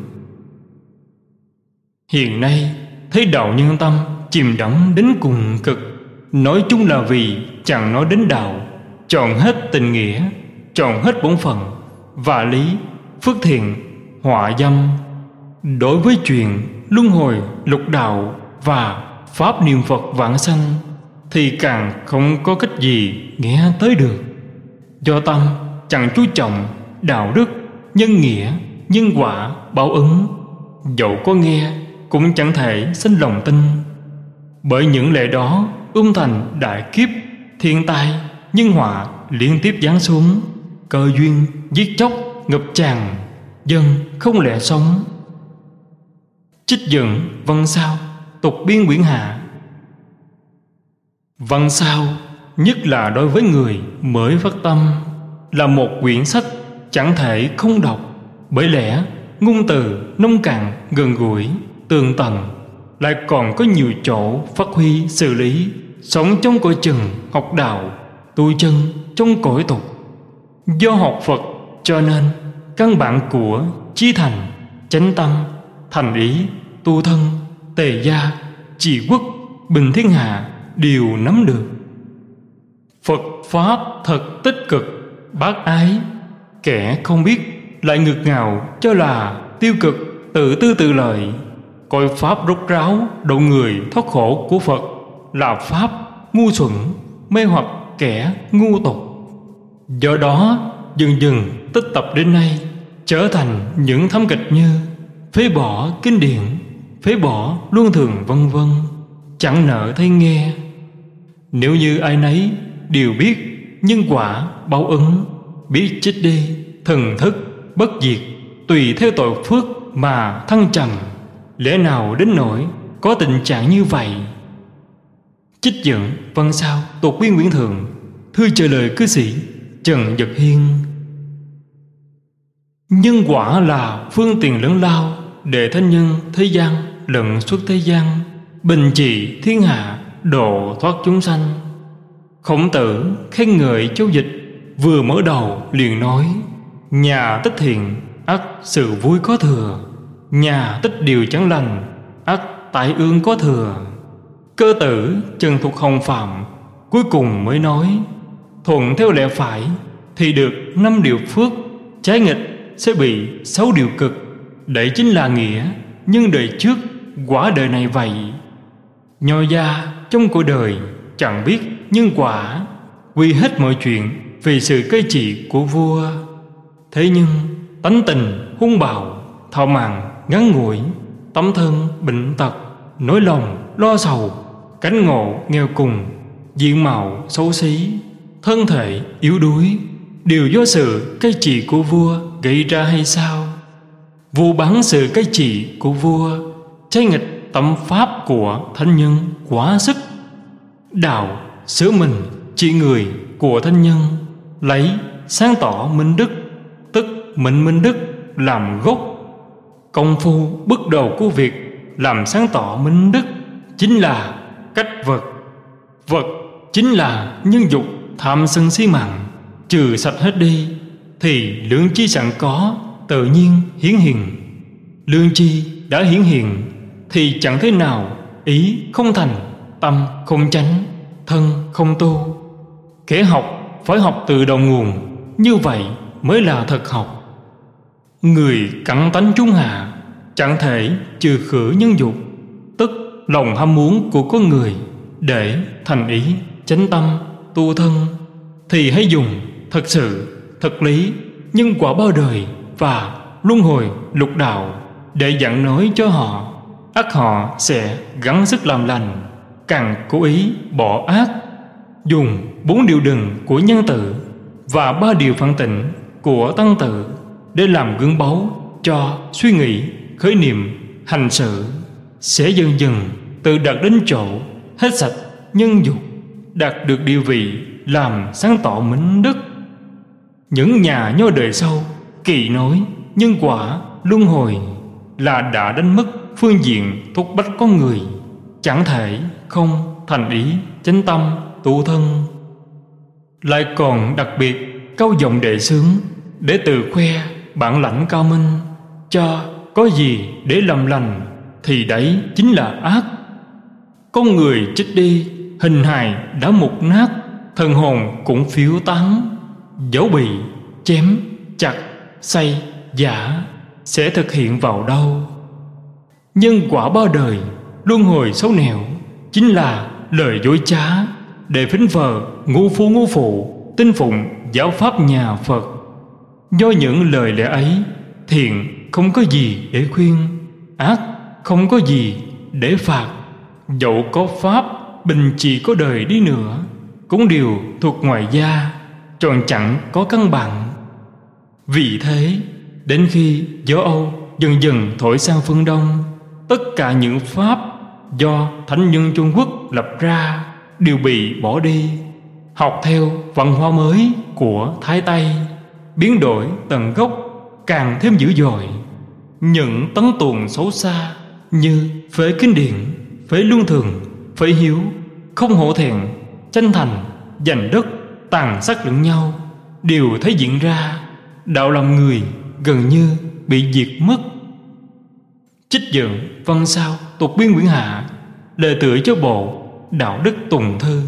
Hiện nay thấy đạo nhân tâm chìm đắm đến cùng cực, nói chung là vì chẳng nói đến đạo, chọn hết tình nghĩa, chọn hết bổn phận và lý, phước thiện, họa dâm. Đối với chuyện luân hồi lục đạo và pháp niệm Phật vãng sanh thì càng không có cách gì nghe tới được. Do tâm chẳng chú trọng đạo đức, nhân nghĩa, nhân quả, báo ứng, dẫu có nghe cũng chẳng thể sinh lòng tin. Bởi những lệ đó ươm thành đại kiếp, thiên tai, nhân họa liên tiếp giáng xuống, cơ duyên giết chóc ngập tràn, dân không lẽ sống. Trích dẫn Văn Sao Tục Biên Quyển Hạ. Văn Sao, nhất là đối với người mới phát tâm, là một quyển sách chẳng thể không đọc, bởi lẽ ngôn từ nông cạn, gần gũi, tường tận, lại còn có nhiều chỗ phát huy xử lý sống trong cõi trần học đạo, tu chân trong cõi tục. Do học Phật cho nên căn bản của chí thành, chánh tâm, thành ý, tu thân, tề gia, trị quốc, bình thiên hạ đều nắm được. Phật Pháp thật tích cực, bác ái. Kẻ không biết lại ngược ngào cho là tiêu cực, tự tư tự lợi, coi Pháp rốt ráo độ người thoát khổ của Phật là Pháp ngu xuẩn, mê hoặc kẻ ngu tục. Do đó dần dần tích tập đến nay trở thành những thâm kịch như phế bỏ kinh điển, phế bỏ luân thường vân vân, chẳng nỡ thấy nghe. Nếu như ai nấy đều biết nhân quả báo ứng, biết chết đi thần thức bất diệt, tùy theo tội phước mà thăng trầm, lẽ nào đến nỗi có tình trạng như vậy? Trích dẫn Văn Sao Tục Biên Quyển Thường. Thư trả lời cư sĩ Trần Nhật Hiên. Nhân quả là phương tiện lớn lao để thánh nhân thế gian lẫn xuất thế gian, bình trị thiên hạ, độ thoát chúng sanh. Khổng Tử khen ngợi Châu Dịch, vừa mở đầu liền nói: nhà tích thiện, ắt sự vui có thừa; nhà tích điều chẳng lành, ắt tại ương có thừa. Cơ Tử Trần Thục Hồng Phạm cuối cùng mới nói: thuận theo lẽ phải thì được năm điều phước, trái nghịch sẽ bị sáu điều cực. Đấy chính là nghĩa nhân đời trước, quả đời này vậy. Nho gia trong cuộc đời chẳng biết nhân quả, quy hết mọi chuyện vì sự cai trị của vua. Thế nhưng tánh tình hung bạo, thọ mạng ngắn ngủi, tấm thân bệnh tật, nỗi lòng lo sầu, cảnh ngộ nghèo cùng, diện mạo xấu xí, thân thể yếu đuối, đều do sự cai trị của vua gây ra hay sao? Vua bắn sự cai trị của vua, trái nghịch tâm pháp của thánh nhân quá sức. Đạo sửa mình trị người của thánh nhân, lấy sáng tỏ minh đức, tức mệnh minh đức làm gốc. Công phu bước đầu của việc làm sáng tỏ minh đức chính là cách vật. Vật chính là nhân dục tham sân si mạng, trừ sạch hết đi thì lương chi sẵn có tự nhiên hiển hiện. Lương chi đã hiển hiện thì chẳng thế nào ý không thành, tâm không chánh, thân không tu. Kẻ học phải học từ đầu nguồn, như vậy mới là thật học. Người cẳng tánh trung hạ, chẳng thể trừ khử nhân dục, tức lòng ham muốn của con người, để thành ý chánh tâm tu thân, thì hãy dùng thật sự thật lý nhân quả bao đời và luân hồi lục đạo để dặn nói cho họ, ắt họ sẽ gắng sức làm lành, càng cố ý bỏ ác. Dùng bốn điều đừng của nhân tử và ba điều phản tịnh của tăng tự để làm gương báu cho suy nghĩ, khởi niệm, hành sự, sẽ dần dần tự đạt đến chỗ hết sạch nhân dục, đạt được địa vị làm sáng tỏ minh đức. Những nhà nho đời sau kỳ nói nhân quả luân hồi là đã đánh mất phương diện thúc bách con người, chẳng thể không thành ý chánh tâm tu thân. Lại còn đặc biệt cao giọng đệ xướng để tự khoe bản lãnh cao minh, cho có gì để làm lành thì đấy chính là ác. Con người chết đi, hình hài đã mục nát, thần hồn cũng phiêu tán. Dẫu bị chém, chặt, xây, giả, sẽ thực hiện vào đâu? Nhân quả bao đời, luân hồi xấu nẻo, chính là lời dối trá để phỉnh phờ ngu phu ngu phụ tin phụng giáo pháp nhà Phật. Do những lời lẽ ấy, thiện không có gì để khuyên, ác không có gì để phạt. Dẫu có pháp bình trị có đời đi nữa, cũng đều thuộc ngoại gia, tròn chẳng có căn bản. Vì thế, đến khi gió Âu dần dần thổi sang phương Đông, tất cả những pháp do thánh nhân Trung Quốc lập ra đều bị bỏ đi, học theo văn hóa mới của Thái Tây, biến đổi tận gốc càng thêm dữ dội. Những tấn tuồng xấu xa như phế kinh điển, phế luân thường, phế hiếu, không hổ thẹn, tranh thành, giành đất, tàn sát lẫn nhau đều thấy diễn ra. Đạo lòng người gần như bị diệt mất. Trích dẫn văn sao tục biên quyển hạ, lời tựa cho bộ Đạo Đức Tùng Thư.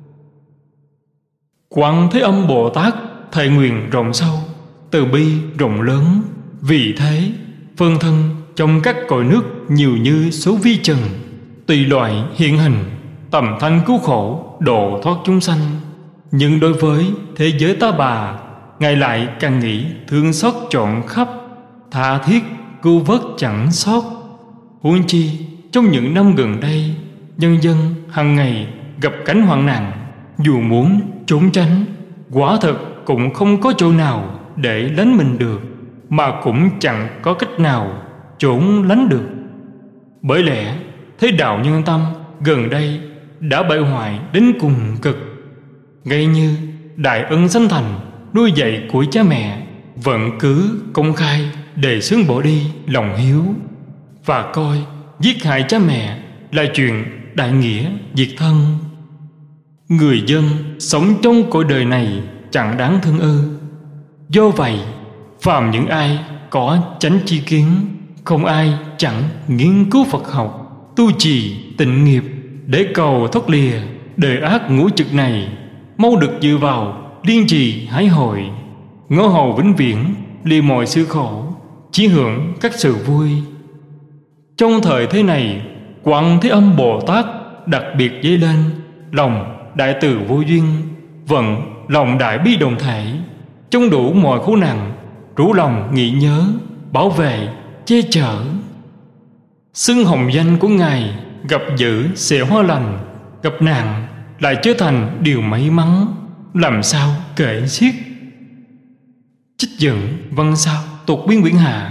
Quảng Thế Âm Bồ Tát thệ nguyện rộng sâu, từ bi rộng lớn. Vì thế phân thân trong các cõi nước nhiều như số vi trần, tùy loại hiện hình, tầm thanh cứu khổ, độ thoát chúng sanh. Nhưng đối với thế giới ta bà, Ngài lại càng nghĩ thương xót trọn khắp, tha thiết cứu vớt chẳng sót. Huống chi trong những năm gần đây, nhân dân hàng ngày gặp cảnh hoạn nạn, dù muốn trốn tránh, quả thật cũng không có chỗ nào để lánh mình được, mà cũng chẳng có cách nào trốn lánh được. Bởi lẽ thế đạo nhân tâm gần đây đã bại hoại đến cùng cực. Ngay như đại ân sanh thành nuôi dạy của cha mẹ vẫn cứ công khai đề xướng bỏ đi lòng hiếu, và coi giết hại cha mẹ là chuyện đại nghĩa diệt thân. Người dân sống trong cõi đời này chẳng đáng thương ư? Do vậy, phàm những ai có chánh chi kiến, không ai chẳng nghiên cứu Phật học, tu trì tịnh nghiệp để cầu thoát lìa đời ác ngũ trực này, mau được dự vào liên trì hái hội, ngõ hầu vĩnh viễn lìa mọi sự khổ, chỉ hưởng các sự vui. Trong thời thế này, Quảng Thế Âm Bồ Tát đặc biệt dấy lên lòng đại từ vô duyên, vận lòng đại bi đồng thể, trong đủ mọi khổ nạn, rủ lòng nghĩ nhớ, bảo vệ, che chở. Xưng hồng danh của Ngài, gặp dữ sẽ hóa lành, gặp nạn lại trở thành điều may mắn, làm sao kể xiết. Trích dẫn văn sao Tục Biên Quyển Hạ.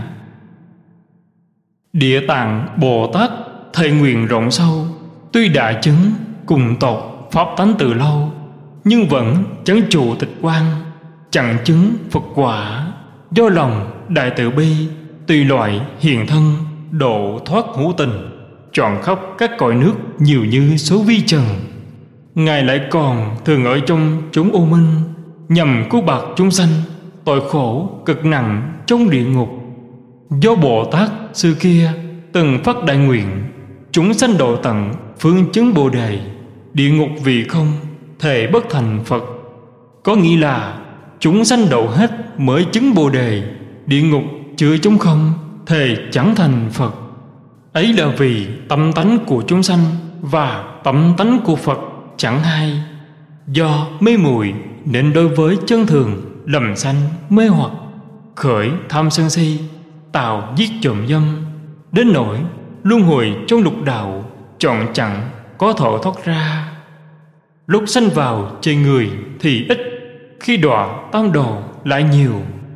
Địa Tạng Bồ Tát thệ nguyện rộng sâu, tuy đã chứng cùng tộc pháp tánh từ lâu, nhưng vẫn chấn trụ tịch quan, chẳng chứng Phật quả. Do lòng đại từ bi, tùy loại hiền thân, độ thoát hữu tình, trọn khắp các cõi nước nhiều như số vi trần. Ngài lại còn thường ở trong chốn ô minh, nhằm cứu bạc chúng sanh tội khổ cực nặng trong địa ngục. Do Bồ Tát xưa kia từng phát đại nguyện, chúng sanh độ tận phương chứng Bồ đề, địa ngục vì không thề bất thành Phật. Có nghĩa là chúng sanh độ hết mới chứng Bồ đề, địa ngục chưa chúng không thề chẳng thành Phật. Ấy là vì tâm tánh của chúng sanh và tâm tánh của Phật chẳng hai. Do mê muội nên đối với chân thường lầm sanh mê hoặc, khởi tham sân si, tạo giết trộm dâm, đến nỗi luân hồi trong lục đạo chọn chẳng có thọ thoát ra. Lúc sanh vào chơi người thì ít, khi đọa tam đồ lại nhiều.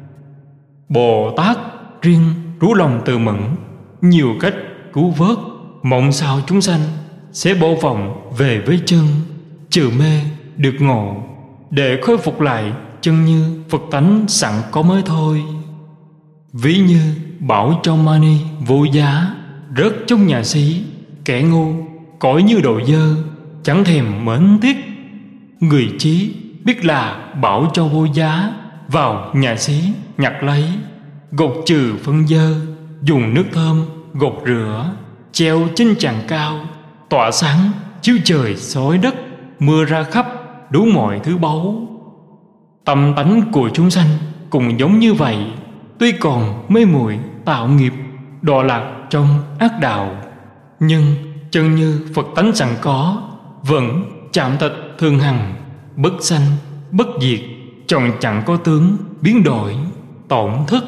Bồ Tát riêng rủ lòng từ mẫn, nhiều cách cứu vớt, mong sao chúng sanh sẽ bộ vòng về với chân, trừ mê được ngộ, để khôi phục lại chân như Phật tánh sẵn có mới thôi. Ví như bảo trong mani vô giá, rớt trong nhà xí, kẻ ngu cõi như đồ dơ, chẳng thèm mến tiếc. Người trí biết là bảo cho vô giá, vào nhà xí nhặt lấy, gột trừ phân dơ, dùng nước thơm gột rửa, treo trên tràn cao, tỏa sáng chiếu trời soi đất, mưa ra khắp đủ mọi thứ báu. Tâm tánh của chúng sanh cũng giống như vậy, tuy còn mê muội tạo nghiệp, đọa lạc trong ác đạo, nhưng chân như Phật tánh sẵn có, vẫn chạm tịch thường hằng, bất sanh bất diệt, chọn chẳng có tướng biến đổi tổn thất.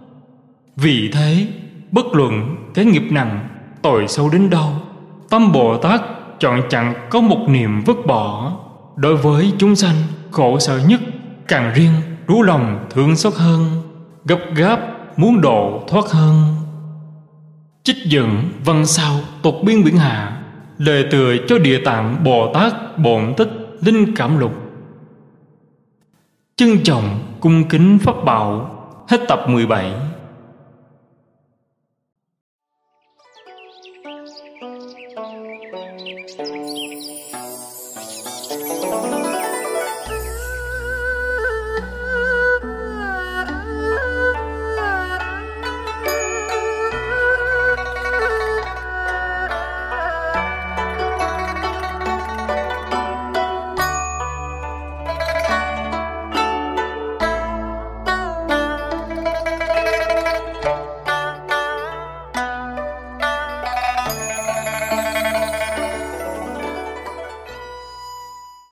Vì thế bất luận cái nghiệp nặng tội sâu đến đâu, tâm Bồ Tát chọn chẳng có một niệm vứt bỏ. Đối với chúng sanh khổ sở nhất, càng riêng rủ lòng thương xót hơn, gấp gáp muốn độ thoát hơn. Trích dẫn văn sao Tục Biên Quyển Hạ, lời tựa cho Địa Tạng Bồ Tát Bổn Tích Linh Cảm Lục. Trân trọng cung kính pháp bảo. Hết tập mười bảy.